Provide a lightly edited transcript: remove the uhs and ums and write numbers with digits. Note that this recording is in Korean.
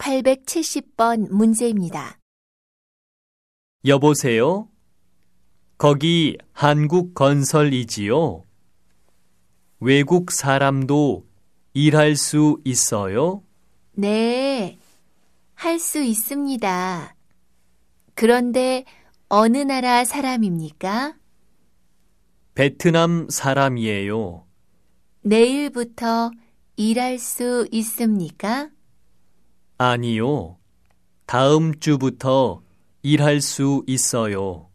870번 문제입니다. 여보세요? 거기 한국건설이지요? 외국 사람도 일할 수 있어요? 네, 할 수 있습니다. 그런데 어느 나라 사람입니까? 베트남 사람이에요. 내일부터 일할 수 있습니까? 아니요. 다음 주부터 일할 수 있어요.